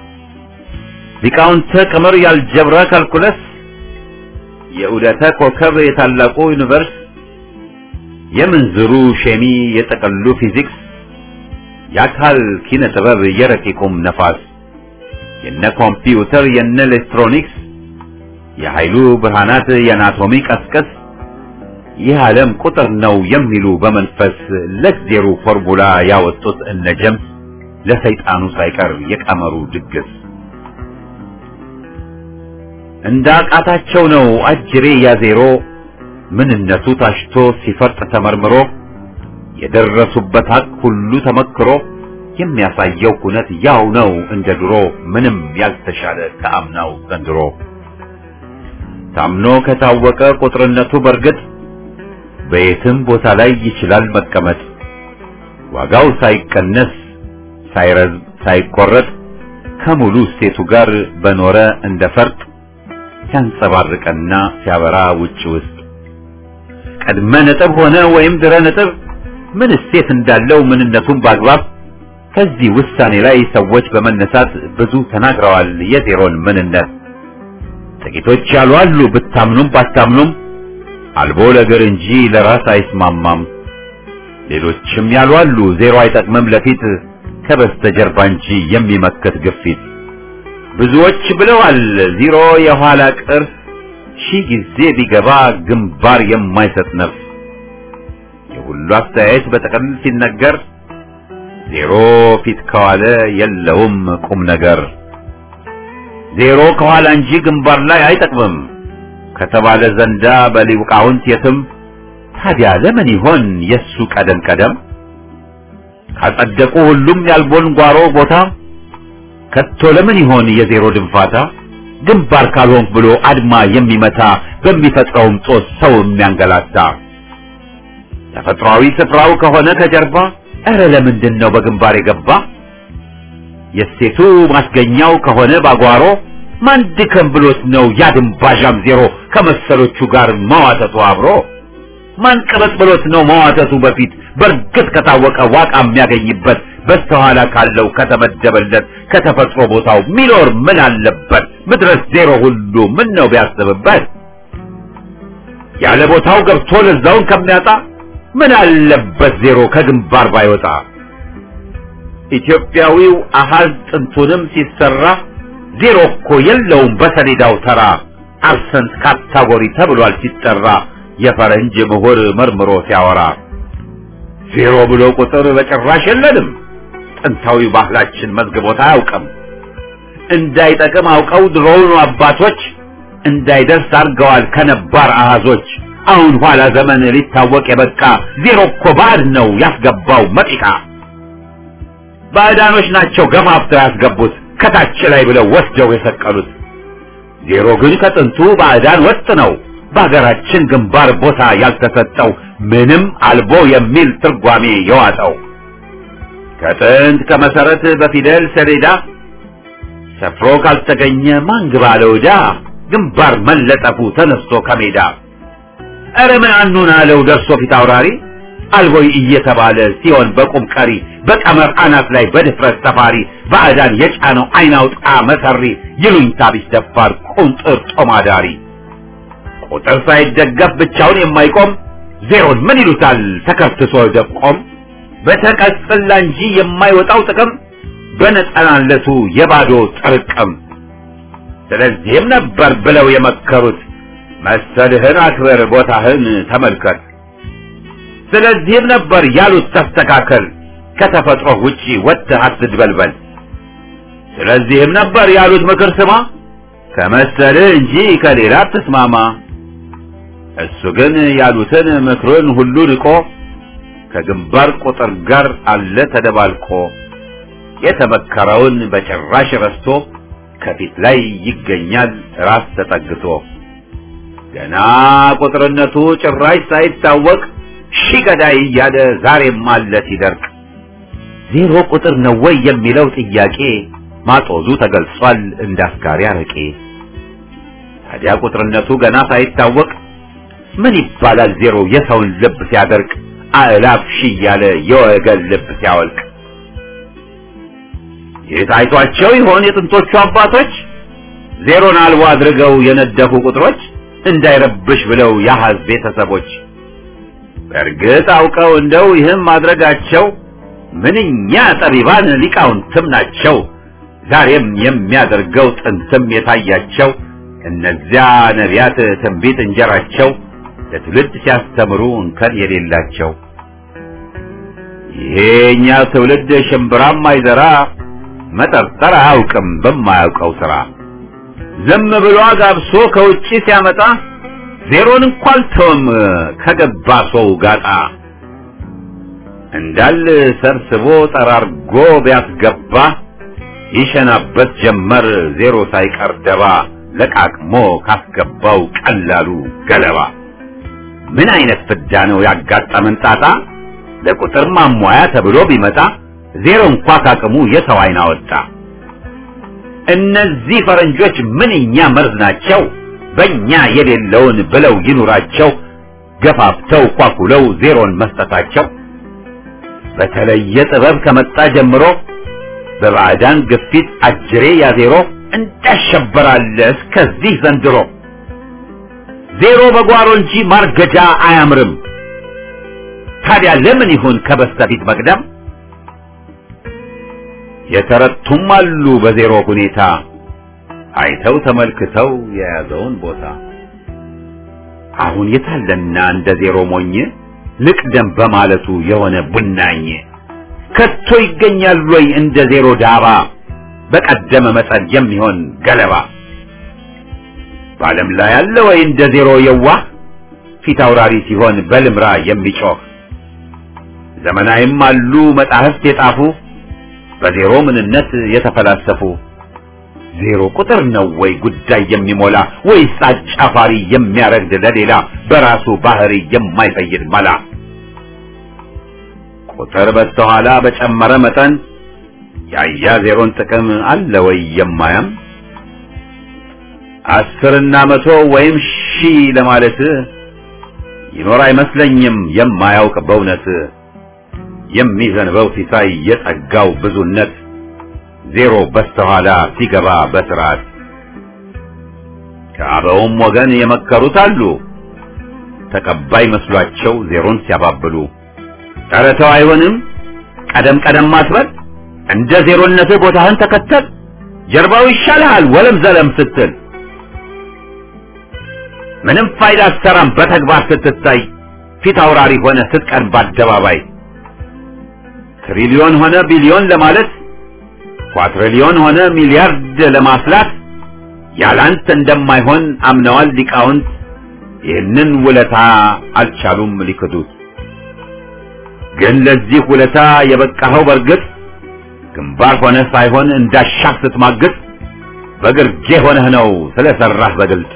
ሊቃውንተ ቀመር ያልጀብራ ካልኩለስ የዑደተ ኮከብ የታላቁ ዩኒቨርስ የምንዝሩ ሼሚ የጠቀሉ ፊዚክስ የአካል ኪነ ጥበብ የረቂቁም ነፋስ የነ ኮምፒውተር የነ ኤሌክትሮኒክስ የኃይሉ ብርሃናት የአናቶሚ ቀስቀስ ይህ ዓለም ቁጥር ነው የሚሉ በመንፈስ ለዜሮ ፎርሙላ ያወጡት እነ ጀምስ ለሰይጣኑ ሳይቀር የቀመሩ ድግስ። እንዳቃታቸው ነው አጅሬ ያዜሮ ምንነቱ ታሽቶ ሲፈርጥ ተመርምሮ የደረሱበት ሀቅ ሁሉ ተመክሮ የሚያሳየው ኩነት ያው ነው እንደ ድሮ ምንም ያልተሻለ ከአምናው ዘንድሮ። ታምኖ ከታወቀ ቁጥርነቱ በርግጥ በየትም ቦታ ላይ ይችላል መቀመጥ ዋጋው ሳይቀነስ ሳይረዝም ሳይቆረጥ ከሙሉ ሴቱ ጋር በኖረ እንደ ፈርጥ ሲያንጸባርቀና ሲያበራ ውጭ ውስጥ ቀድመ ነጥብ ሆነ ወይም ድረ ነጥብ ምን ሴት እንዳለው ምንነቱን ባግባብ ከዚህ ውሳኔ ላይ ሰዎች በመነሳት ብዙ ተናግረዋል የዜሮን ምንነት። ጥቂቶች ያሉ አሉ ብታምኑም ባታምኑም አልቦ ለገር እንጂ ለራስ አይስማማም። ሌሎችም ያሉ አሉ ዜሮ አይጠቅምም ለፊት ከበስተጀርባ እንጂ የሚመክት ግፊት። ብዙዎች ብለዋል ዜሮ የኋላ ቅር ሺህ ጊዜ ቢገባ ግንባር የማይሰጥ ነፍስ። የሁሉ አስተያየት በጠቅል ሲነገር ዜሮ ፊት ከዋለ የለውም ቁም ነገር። ዜሮ ከኋላ እንጂ ግንባር ላይ አይጠቅምም ከተባለ ዘንዳ በሊቃውንት የትም ታዲያ ለምን ይሆን የሱ ቀደም ቀደም? ካጸደቁ ሁሉም ያልቦን ጓሮ ቦታ ከቶ ለምን ይሆን የዜሮ ድንፋታ? ግንባር ካልሆንክ ብሎ አድማ የሚመታ በሚፈጥረውም ጦስ ሰው የሚያንገላታ። ተፈጥሯዊ ስፍራው ከሆነ ከጀርባ እረ ለምንድን ነው በግንባር የገባ? የሴቱ ማስገኛው ከሆነ ባጓሮ ማን ድከም ብሎት ነው ያድንባዣም ዜሮ ከመሰሎቹ ጋር መዋተቱ አብሮ? ማን ቀበጥ ብሎት ነው መዋተቱ በፊት በርግጥ ከታወቀ ዋቃ የሚያገኝበት በስተኋላ ካለው ከተመደበለት ከተፈጥሮ ቦታው ሚኖር ምን አለበት? ምድረስ ዜሮ ሁሉ ምን ነው ቢያስብበት? ያለ ቦታው ገብቶ ለዛውን ከሚያጣ ምን አለበት ዜሮ ከግንባር ባይወጣ? ኢትዮጵያዊው አሃዝ ጥንቱንም ሲሰራ ዜሮ እኮ የለውም በሰሌዳው ተራ። አብሰንት ካታጎሪ ተብሏል ሲጠራ የፈረንጅ ምሁር መርምሮ ሲያወራ። ዜሮ ብሎ ቁጥር በጭራሽ የለንም ጥንታዊ ባህላችን መዝግቦት አያውቅም። እንዳይጠቅም አውቀው ድሮውኑ አባቶች እንዳይደርስ አድርገዋል ከነባር አሃዞች። አሁን ኋላ ዘመን ሊታወቅ የበቃ ዜሮ እኮ ባዕድ ነው ያስገባው መጢቃ። ባዕዳኖች ናቸው ገፋፍተው ያስገቡት ከታች ላይ ብለው ወስደው የሰቀሉት። ዜሮ ግን ከጥንቱ ባዕዳን ወጥ ነው በሀገራችን ግንባር ቦታ ያልተሰጠው ምንም አልቦ የሚል ትርጓሜ የዋጠው። ከጥንት ከመሰረት በፊደል ሰሌዳ ሰፍሮ ካልተገኘ ማን ግባ ለውዳ ግንባር መለጠፉ ተነስቶ ከሜዳ ኧረ ምን አኑን አለው ደርሶ ፊት አውራሪ አልቦይ እየተባለ ሲሆን በቁም ቀሪ በቀመር አናት ላይ በድፍረት ሰፋሪ ባዕዳን የጫነው አይናውጣ መሰሪ ይሉኝታ ቢስ ደፋር ቁንጥር ጦማዳሪ ቁጥር ሳይደገፍ ብቻውን የማይቆም ዜሮን ምን ይሉታል ተከፍትሶ ደቆም በተቀጽላ እንጂ የማይወጣው ጥቅም በነጠናለቱ የባዶ ጥርቅም ስለዚህም ነበር ብለው የመከሩት መሰልህን አክብር ቦታህን ተመልከት ስለዚህም ነበር ያሉት ተስተካከል ከተፈጥሮ ውጪ ወጥተህ አትድበልበል ስለዚህም ነበር ያሉት ምክር ስማ ከመሰልህ እንጂ ከሌላ አትስማማ እሱ ግን ያሉትን ምክሩን ሁሉ ንቆ ከግንባር ቁጥር ጋር አለ ተደባልቆ የተመከረውን በጭራሽ ረስቶ ከፊት ላይ ይገኛል ራስ ተጠግቶ ገና ቁጥርነቱ ጭራሽ ሳይታወቅ ሺ ገዳይ እያለ ዛሬም አለ ሲደርቅ ዜሮ ቁጥር ነው ወይ የሚለው ጥያቄ ማጦዙ ተገልጿል እንዳስካሪ አረቄ ታዲያ ቁጥርነቱ ገና ሳይታወቅ ምን ይባላል ዜሮ የሰውን ልብ ሲያደርቅ አእላፍ ሺ እያለ የወገን ልብ ሲያወልቅ የታይቷቸው ይሆን የጥንቶቹ አባቶች ዜሮን አልቦ አድርገው የነደፉ ቁጥሮች እንዳይረብሽ ብለው ያሃዝ ቤተሰቦች በእርግጥ አውቀው እንደው ይህም ማድረጋቸው ምንኛ ጠቢባን ሊቃውንትም ናቸው ዛሬም የሚያደርገው ጥንትም የታያቸው እነዚያ ነቢያት ትንቢት እንጀራቸው ለትውልድ ሲያስተምሩ እንከን የሌላቸው ይሄኛ ትውልድ ሽምብራም አይዘራ መጠርጠር አያውቅም በማያውቀው ስራ ዝም ብሎ አጋብሶ ከውጪ ሲያመጣ ዜሮን እንኳን ተውም ከገባ ሰው ጋጣ እንዳል ሰርስቦ ጠራርጎ ቢያስገባ ይሸናበት ጀመር ዜሮ ሳይቀር ደባ ለቃቅሞ ካስገባው ቀላሉ ገለባ ምን አይነት ፍዳ ነው ያጋጠመን ጣጣ ለቁጥር ማሟያ ተብሎ ቢመጣ ዜሮ እንኳን ካቅሙ የሰው አይን አወጣ እነዚህ ፈረንጆች ምንኛ መርዝ ናቸው በእኛ የሌለውን ብለው ይኑራቸው ገፋፍተው ኳኩለው ዜሮን መስጠታቸው በተለየ ጥበብ ከመጣ ጀምሮ በባዕዳን ግፊት አጅሬ ያዜሮ እንዳሸበራለ እስከዚህ ዘንድሮ ዜሮ በጓሮ እንጂ ማርገጃ አያምርም ታዲያ ለምን ይሁን ከበስተፊት መቅደም የተረቱም አሉ በዜሮ ሁኔታ አይተው ተመልክተው የያዘውን ቦታ አሁን የታለና እንደ ዜሮ ሞኝ ልቅደም በማለቱ የሆነ ቡናኝ ከቶ ይገኛል ወይ እንደ ዜሮ ዳባ በቀደመ መጠን የሚሆን ገለባ በዓለም ላይ ያለ ወይ እንደ ዜሮ የዋህ ፊት አውራሪ ሲሆን በልምራ የሚጮህ ዘመናዊም አሉ መጻሕፍት የጣፉ በዜሮ ምንነት የተፈላሰፉ ዜሮ ቁጥር ነው ወይ ጉዳይ የሚሞላ ወይስ አጫፋሪ የሚያረግድ ለሌላ በራሱ ባህሪ የማይፈይድ መላ ቁጥር በስተኋላ በጨመረ መጠን ያያ ዜሮን ጥቅም አለ ወይ የማያም አስርና መቶ ወይም ሺህ ለማለት ይኖር አይመስለኝም የማያውቅ በእውነት የሚዘንበው ሲሳይ የጸጋው ብዙነት ዜሮ በስተኋላ ሲገባ በስርዓት ከአበውም ወገን የመከሩት አሉ ተቀባይ መስሏቸው ዜሮን ሲያባብሉ ተረተው አይሆንም ቀደም ቀደም ማስበል እንደ ዜሮነትህ ቦታህን ተከተል ጀርባው ይሻልሃል ወለም ዘለም ስትል ምንም ፋይዳ አትሰራም በተግባር ስትታይ ፊት አውራሪ ሆነ ስትቀርብ በአደባባይ ትሪሊዮን ሆነ ቢሊዮን ለማለት ኳትሪሊዮን ሆነ ሚሊያርድ ለማስላት ያላንተ እንደማይሆን አምነዋል ሊቃውንት ይህንን ውለታ አልቻሉም ሊክዱት ግን ለዚህ ውለታ የበቃኸው በርግጥ ግንባር ሆነ ሳይሆን እንዳሻህ ስትማግጥ በግርጌ ሆነህ ነው ስለሰራህ በግልጥ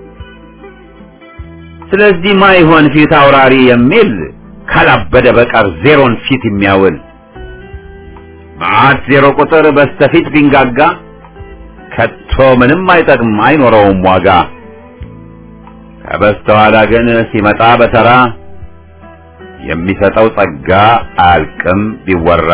ስለዚህ ማይሆን ፊት አውራሪ የሚል ካላበደ በቀር ዜሮን ፊት የሚያውል ማት ዜሮ ቁጥር በስተፊት ቢንጋጋ ከቶ ምንም አይጠቅም አይኖረውም ዋጋ። ከበስተኋላ ግን ሲመጣ በተራ የሚሰጠው ጸጋ አያልቅም ቢወራ።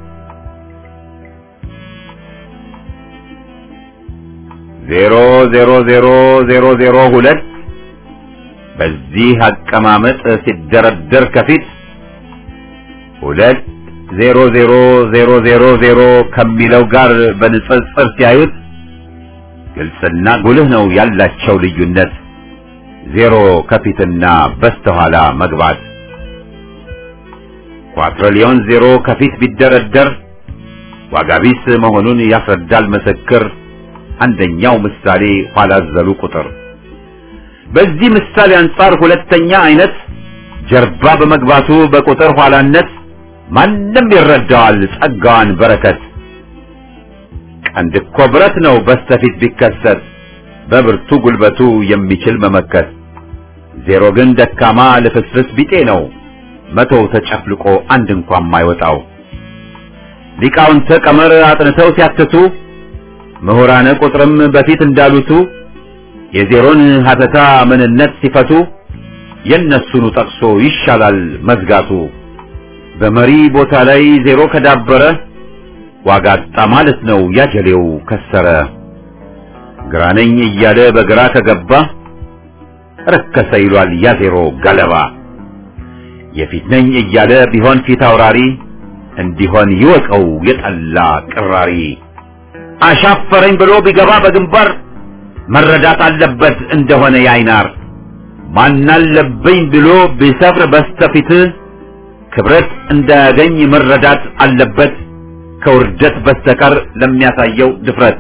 ዜሮ ዜሮ ዜሮ ዜሮ ዜሮ ሁለት በዚህ አቀማመጥ ሲደረደር ከፊት ሁለት ዜሮ ዜሮ ዜሮ ዜሮ ዜሮ ከሚለው ጋር በንጽጽር ሲያዩት ግልጽና ጉልህ ነው ያላቸው ልዩነት ዜሮ ከፊትና በስተኋላ መግባት። ኳትሪሊዮን ዜሮ ከፊት ቢደረደር ዋጋ ቢስ መሆኑን ያስረዳል ምስክር አንደኛው ምሳሌ ኋላ ዘሉ ቁጥር። በዚህ ምሳሌ አንጻር ሁለተኛ አይነት ጀርባ በመግባቱ በቁጥር ኋላነት ማንም ይረዳዋል ጸጋዋን በረከት። ቀንድ እኮ ብረት ነው በስተፊት ቢከሰት በብርቱ ጉልበቱ የሚችል መመከት። ዜሮ ግን ደካማ ልፍስፍስ ቢጤ ነው መቶው ተጨፍልቆ አንድ እንኳን ማይወጣው። ሊቃውንተ ቀመር አጥንተው ሲያትቱ ምሁራነ ቁጥርም በፊት እንዳሉቱ የዜሮን ሀተታ ምንነት ሲፈቱ የነሱኑ ጠቅሶ ይሻላል መዝጋቱ። በመሪ ቦታ ላይ ዜሮ ከዳበረ ዋጋ አጣ ማለት ነው ያጀሌው ከሰረ። ግራነኝ እያለ በግራ ከገባ ረከሰ ይሏል ያ ዜሮ ገለባ። የፊት ነኝ እያለ ቢሆን ፊት አውራሪ እንዲሆን ይወቀው የጠላ ቅራሪ። አሻፈረኝ ብሎ ቢገባ በግንባር መረዳት አለበት እንደሆነ ያይናር። ማናለብኝ ብሎ ቢሰፍር በስተፊት ክብረት እንዳያገኝ መረዳት አለበት ከውርደት በስተቀር ለሚያሳየው ድፍረት።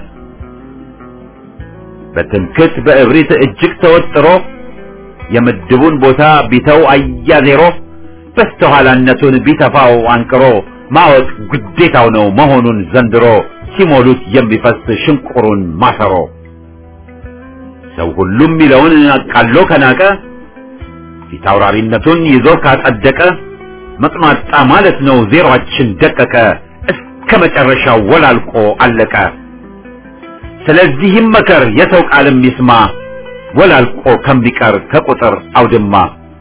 በትምክት በእብሪት እጅግ ተወጥሮ የምድቡን ቦታ ቢተው አያ ዜሮ በስተኋላነቱን ቢተፋው አንቅሮ ማወቅ ግዴታው ነው መሆኑን ዘንድሮ ሲሞሉት የሚፈስ ሽንቁሩን ማሰሮ። ሰው ሁሉም ሚለውን አቃሎ ከናቀ ፊት አውራሪነቱን ይዞ ካጸደቀ መጥማጣ ማለት ነው ዜሮአችን ደቀቀ እስከ መጨረሻው ወላልቆ አለቀ። ስለዚህ ይመከር የሰው ቃልም ይስማ ወላልቆ ከሚቀር ከቁጥር አውድማ።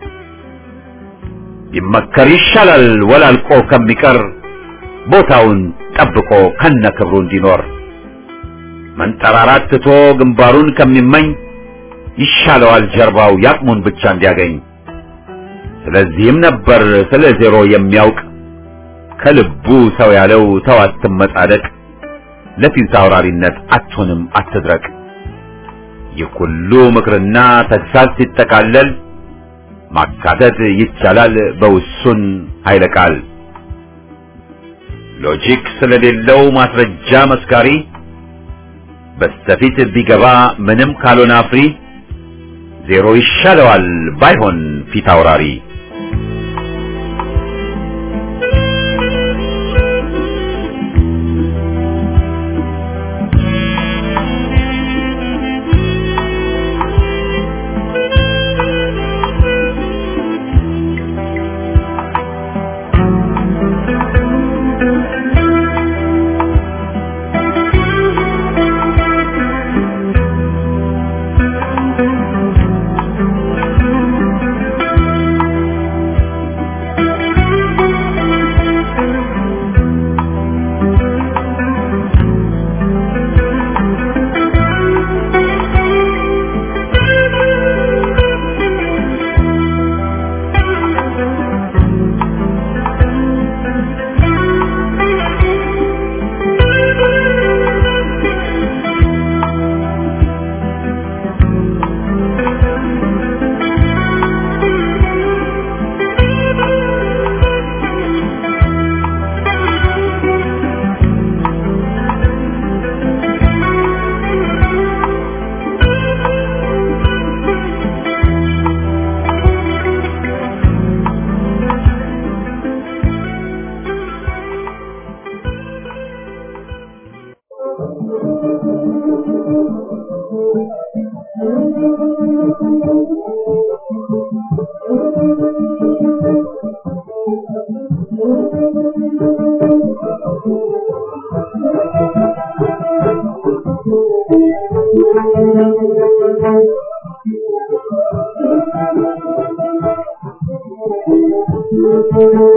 ይመከር ይሻላል ወላልቆ ከሚቀር ቦታውን ጠብቆ ከነክብሩ እንዲኖር። መንጠራራት ትቶ ግንባሩን ከሚመኝ ይሻለዋል ጀርባው ያቅሙን ብቻ እንዲያገኝ። ስለዚህም ነበር ስለ ዜሮ የሚያውቅ ከልቡ ሰው ያለው ተው አትመጻደቅ ለፊት አውራሪነት አትሆንም አትድረቅ። ይህ ሁሉ ምክርና ተግሳጽ ሲጠቃለል ማካተት ይቻላል በውሱን ኃይለ ቃል። ሎጂክ ስለሌለው ማስረጃ መስካሪ በስተፊት ቢገባ ምንም ካልሆነ አፍሪ ዜሮ ይሻለዋል ባይሆን ፊት አውራሪ።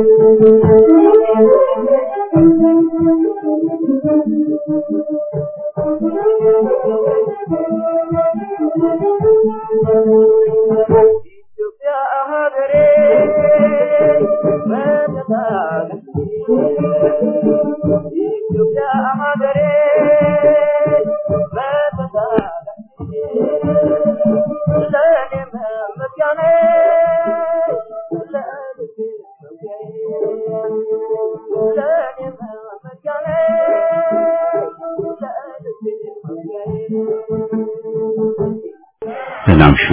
ሰላምሹ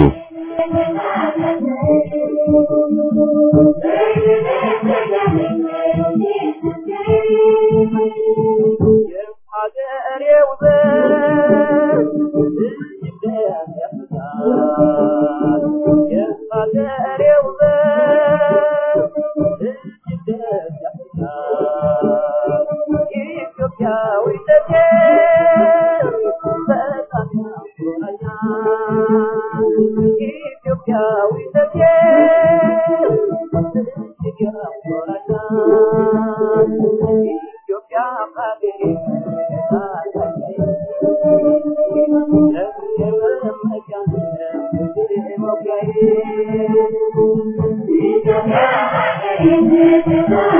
Thank you.